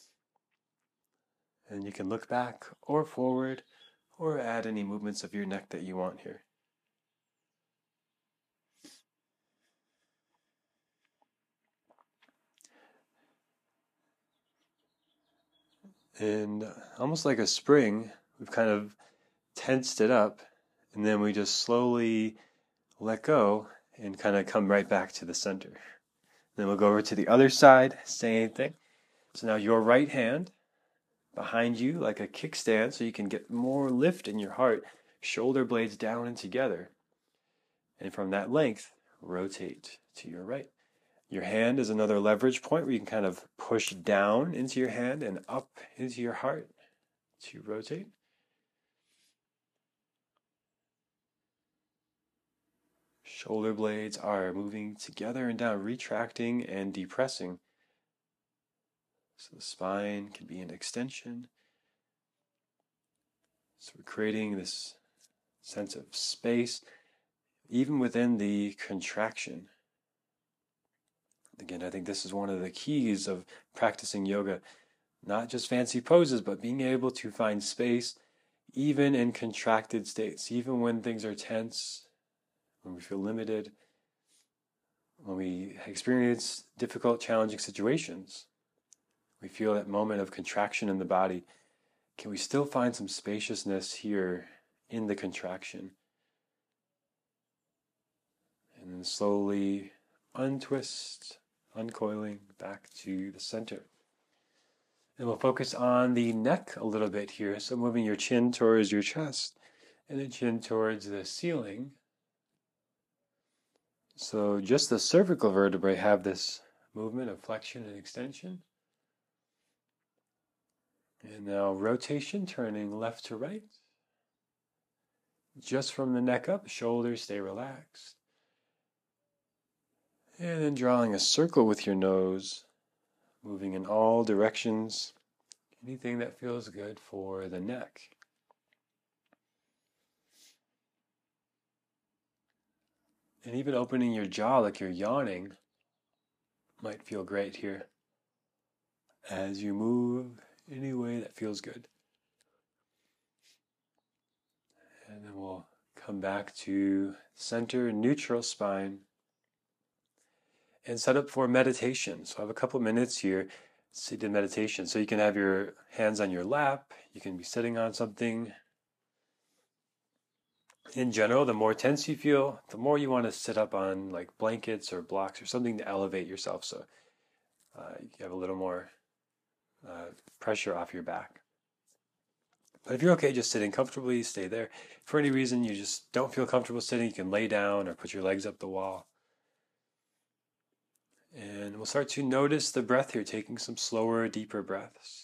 and you can look back or forward or add any movements of your neck that you want here. And almost like a spring, we've kind of tensed it up, and then we just slowly let go and kind of come right back to the center. Then we'll go over to the other side, same thing. So now your right hand behind you like a kickstand, so you can get more lift in your heart, shoulder blades down and together. And from that length, rotate to your right. Your hand is another leverage point where you can kind of push down into your hand and up into your heart to rotate. Shoulder blades are moving together and down, retracting and depressing. So the spine can be an extension. So we're creating this sense of space, even within the contraction. Again, I think this is one of the keys of practicing yoga. Not just fancy poses, but being able to find space even in contracted states, even when things are tense, when we feel limited, when we experience difficult, challenging situations. We feel that moment of contraction in the body. Can we still find some spaciousness here in the contraction? And then slowly untwist, uncoiling back to the center. And we'll focus on the neck a little bit here. So moving your chin towards your chest and the chin towards the ceiling. So just the cervical vertebrae have this movement of flexion and extension. And now rotation, turning left to right. Just from the neck up, shoulders stay relaxed. And then drawing a circle with your nose, moving in all directions. Anything that feels good for the neck. And even opening your jaw like you're yawning might feel great here as you move any way that feels good. And then we'll come back to center, neutral spine, and set up for meditation. So I have a couple minutes here, seated meditation. So you can have your hands on your lap, you can be sitting on something. In general, the more tense you feel, the more you want to sit up on like blankets or blocks or something to elevate yourself so uh, you have a little more uh, pressure off your back. But if you're okay just sitting comfortably, stay there. If for any reason you just don't feel comfortable sitting, you can lay down or put your legs up the wall. And we'll start to notice the breath here, taking some slower, deeper breaths.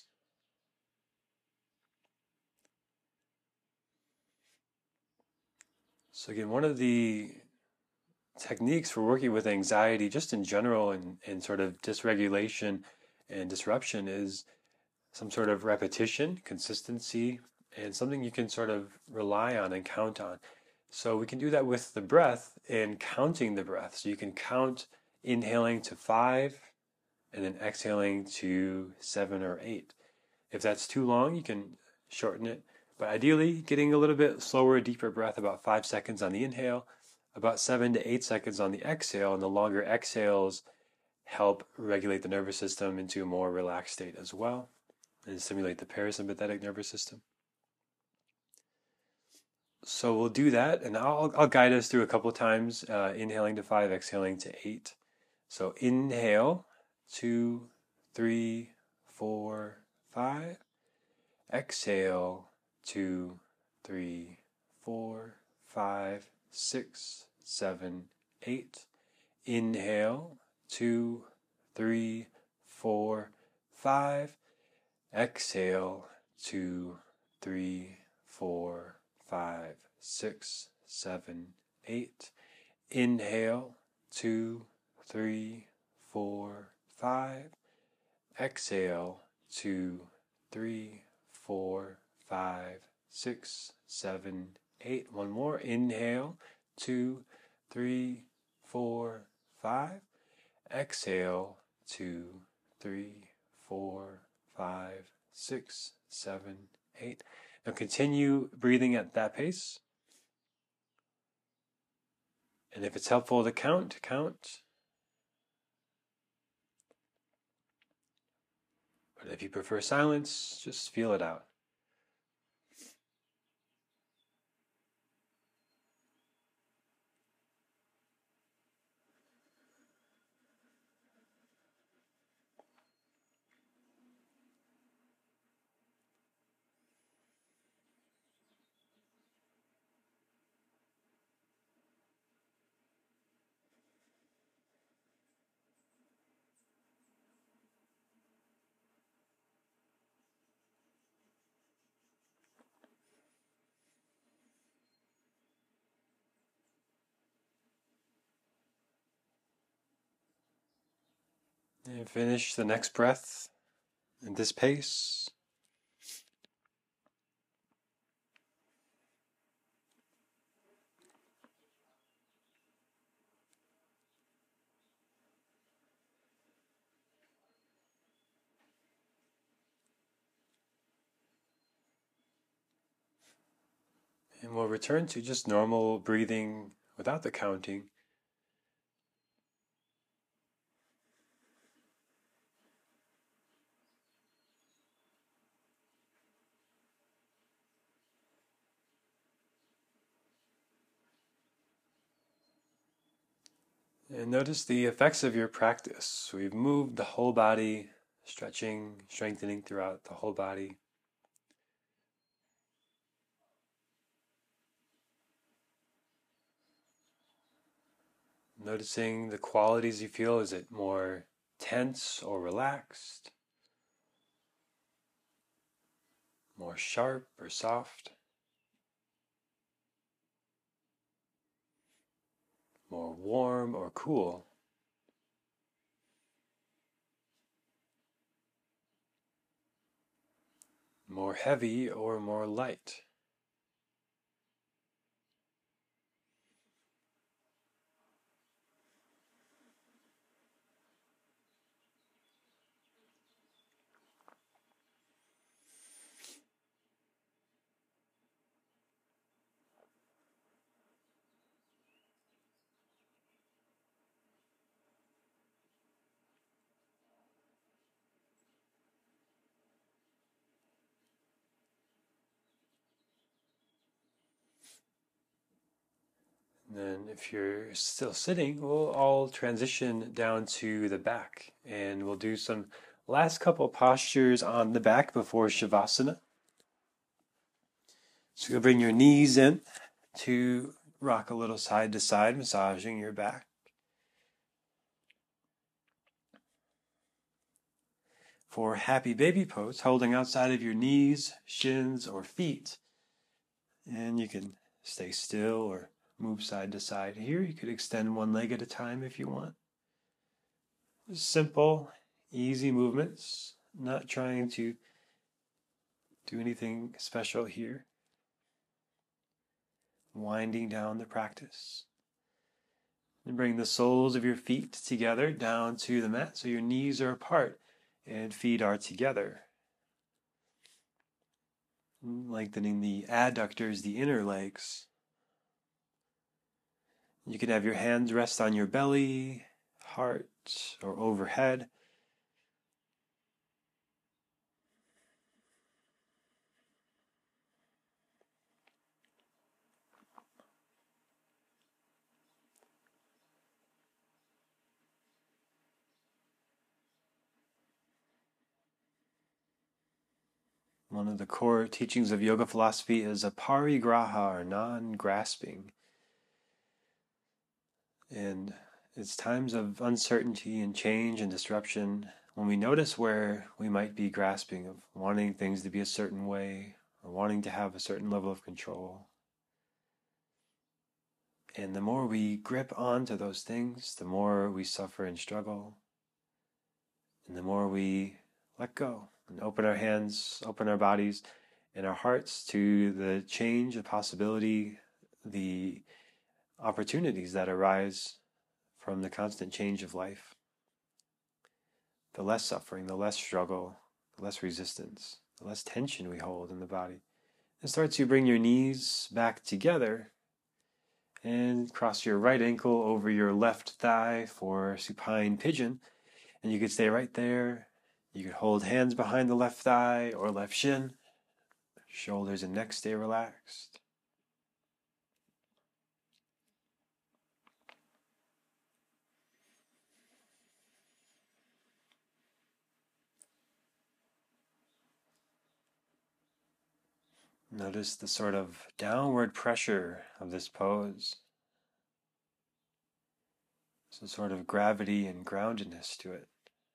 So again, one of the techniques for working with anxiety, just in general, and, and sort of dysregulation and disruption is some sort of repetition, consistency, and something you can sort of rely on and count on. So we can do that with the breath and counting the breath. So you can count inhaling to five and then exhaling to seven or eight. If that's too long, you can shorten it. But ideally, getting a little bit slower, deeper breath, about five seconds on the inhale, about seven to eight seconds on the exhale, and the longer exhales help regulate the nervous system into a more relaxed state as well, and stimulate the parasympathetic nervous system. So we'll do that, and I'll, I'll guide us through a couple of times, uh, inhaling to five, exhaling to eight. So inhale, two, three, four, five. Exhale, two, three, four, five, six, seven, eight. Inhale, two, three, four, five. Exhale, two, three, four, five, six, seven, eight. Inhale, two, three, four, five. Exhale, two, three, four, five, six, seven, eight. One more. Inhale, two, three, four, five. Exhale, two, three, four, five, six, seven, eight. Now continue breathing at that pace. And if it's helpful to count, count. But if you prefer silence, just feel it out. And finish the next breath at this pace. And we'll return to just normal breathing without the counting. And notice the effects of your practice. We've moved the whole body, stretching, strengthening throughout the whole body. Noticing the qualities you feel. Is it more tense or relaxed? More sharp or soft? More warm or cool? More heavy or more light? And then if you're still sitting, we'll all transition down to the back and we'll do some last couple postures on the back before Shavasana. So you'll bring your knees in to rock a little side to side, massaging your back. For happy baby pose, holding outside of your knees, shins, or feet. And you can stay still or move side to side here. You could extend one leg at a time if you want. Simple, easy movements, not trying to do anything special here. Winding down the practice. And bring the soles of your feet together down to the mat so your knees are apart and feet are together. Lengthening the adductors, the inner legs. You can have your hands rest on your belly, heart, or overhead. One of the core teachings of yoga philosophy is aparigraha, or non-grasping. And it's times of uncertainty and change and disruption when we notice where we might be grasping, of wanting things to be a certain way or wanting to have a certain level of control. And the more we grip onto those things, the more we suffer and struggle. And the more we let go and open our hands, open our bodies and our hearts to the change, the possibility, the opportunities that arise from the constant change of life. The less suffering, the less struggle, the less resistance, the less tension we hold in the body. And start to bring your knees back together and cross your right ankle over your left thigh for supine pigeon. And you could stay right there. You could hold hands behind the left thigh or left shin. Shoulders and neck stay relaxed. Notice the sort of downward pressure of this pose. Some sort of gravity and groundedness to it.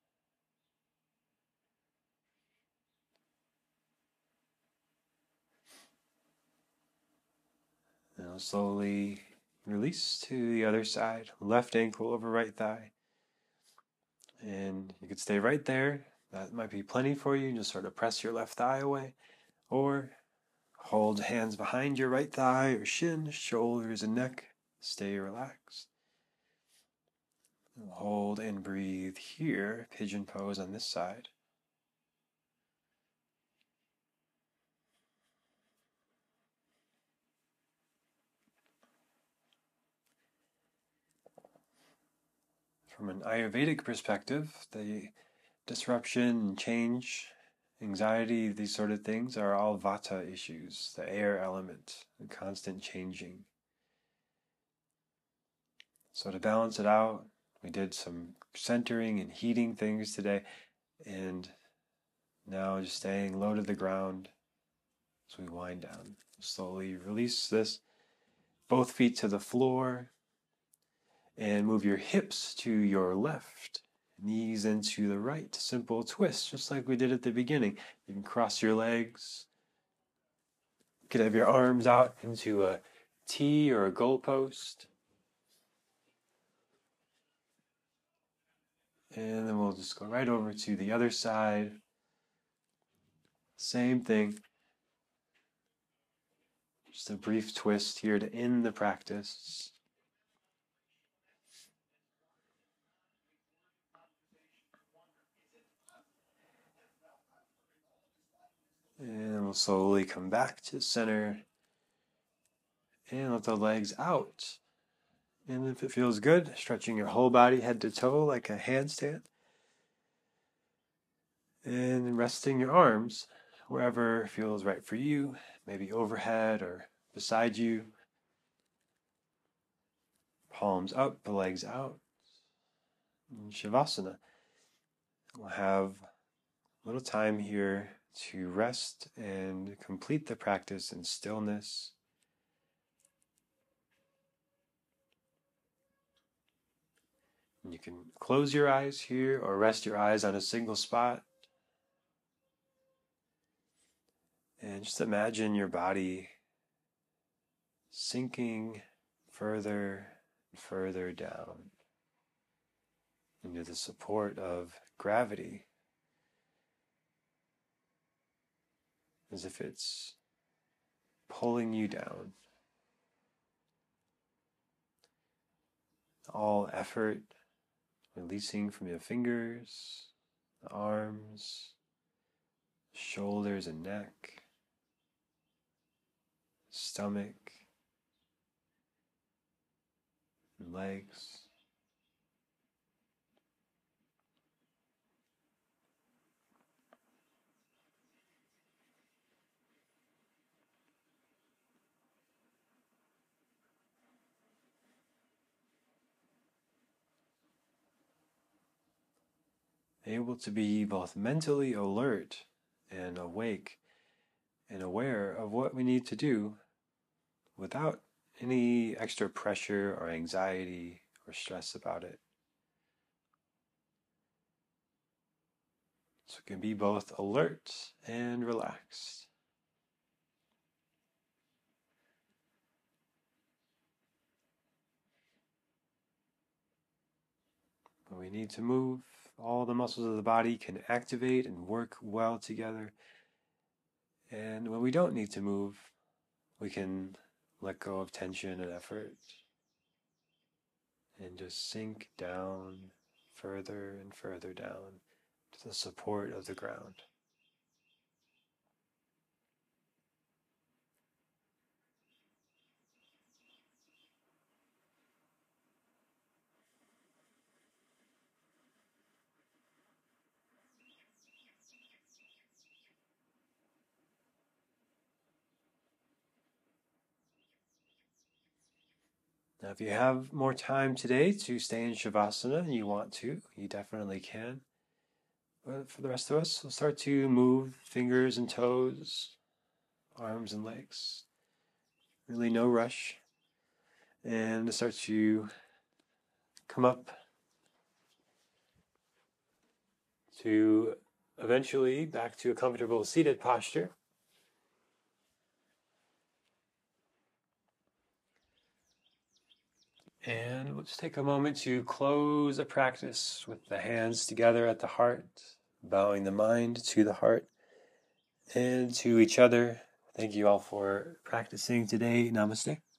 Now slowly release to the other side. Left ankle over right thigh. And you could stay right there. That might be plenty for you. Just sort of press your left thigh away. Or hold hands behind your right thigh or shin, shoulders and neck. Stay relaxed. Hold and breathe here. Pigeon pose on this side. From an Ayurvedic perspective, the disruption, change, anxiety, these sort of things are all vata issues, the air element, the constant changing. So to balance it out, we did some centering and heating things today, and now just staying low to the ground as we wind down. Slowly release this, both feet to the floor, And move your hips to your left, knees into the right. Simple twist, just like we did at the beginning. You can cross your legs. You could have your arms out into a T or a goalpost. And then we'll just go right over to the other side. Same thing. Just a brief twist here to end the practice. And we'll slowly come back to center and let the legs out. And if it feels good, stretching your whole body head to toe like a handstand. And resting your arms wherever feels right for you, maybe overhead or beside you. Palms up, the legs out. In Shavasana. We'll have a little time here to rest and complete the practice in stillness. And you can close your eyes here or rest your eyes on a single spot. And just imagine your body sinking further and further down into the support of gravity, as if it's pulling you down. All effort releasing from your fingers, the arms, shoulders and neck, stomach, and legs. Able to be both mentally alert and awake and aware of what we need to do without any extra pressure or anxiety or stress about it. So it can be both alert and relaxed. When we need to move, all the muscles of the body can activate and work well together. And when we don't need to move, we can let go of tension and effort and just sink down further and further down to the support of the ground. Now, if you have more time today to stay in Shavasana and you want to, you definitely can. But for the rest of us, we'll start to move fingers and toes, arms and legs. Really no rush. And start to come up to eventually back to a comfortable seated posture. And we'll just take a moment to close the practice with the hands together at the heart, bowing the mind to the heart and to each other. Thank you all for practicing today. Namaste.